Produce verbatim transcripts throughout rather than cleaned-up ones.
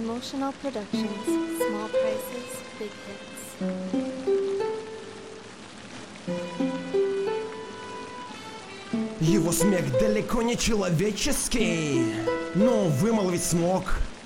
Emotional Productions. Small prices, big hits. Его смех далеко не человеческий, но вымолвить смог.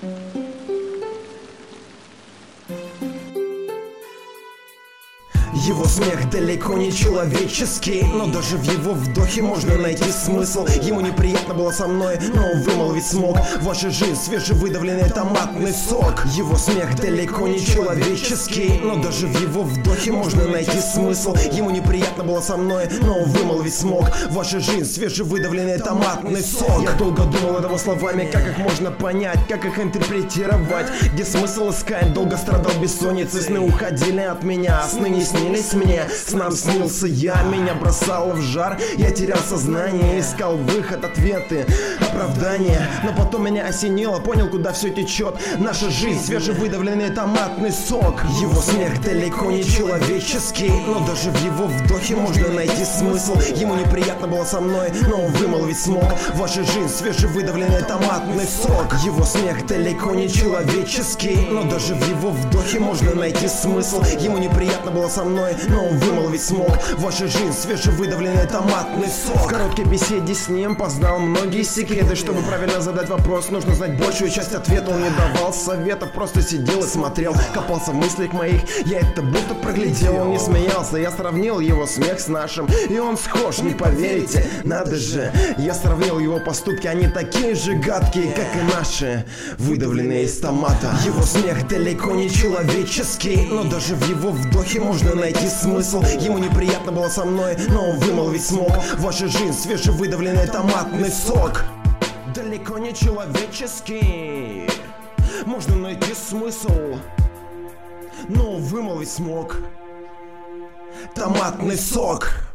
Его смех далеко не человеческий, но даже в его вдохе можно найти смысл. Ему неприятно было со мной, но он вымолвить смог. Ваша жизнь свежевыдавленный томатный сок. Его смех далеко не человеческий, но даже в его вдохе можно найти смысл. Ему неприятно было со мной, но он вымолвить смог. Ваша жизнь свежевыдавленный томатный сок. Я долго думал над его словами, как их можно понять, как их интерпретировать, где смысл искать. Долго страдал бессонницей, сны уходили от меня, сны не снились мне, снам снился я, меня бросало в жар. Я терял сознание, искал выход, ответы, оправдания. Но потом меня осенило, понял, куда все течет. Наша жизнь, свежевыдавленный томатный сок. Его смех далеко не человеческий, но даже в его вдохе можно найти смысл. Ему неприятно было со мной, но он вымолвить смог. Ваша жизнь, свежевыдавленный томатный сок. Его смех далеко не человеческий, но даже в его вдохе можно найти смысл. Ему неприятно было со мной, но он вымолвить смог. Ваша жизнь, свежевыдавленный томатный сок. В короткой беседе с ним познал многие секреты. Чтобы правильно задать вопрос, нужно знать большую часть ответа. Он не давал советов, просто сидел и смотрел, копался в мыслях моих, я это будто проглядел. Он не смеялся, я сравнил его смех с нашим, и он схож, не поверите, надо же. Я сравнил его поступки, они такие же гадкие, как и наши, выдавленные из томата. Его смех далеко не человеческий, но даже в его вдохе можно найти смысл. Ему неприятно было со мной, но он вымолвить смог. Ваша жизнь, свежевыдавленный томатный сок. Далеко не человеческий, можно найти смысл, но он вымолвить смог. Томатный сок.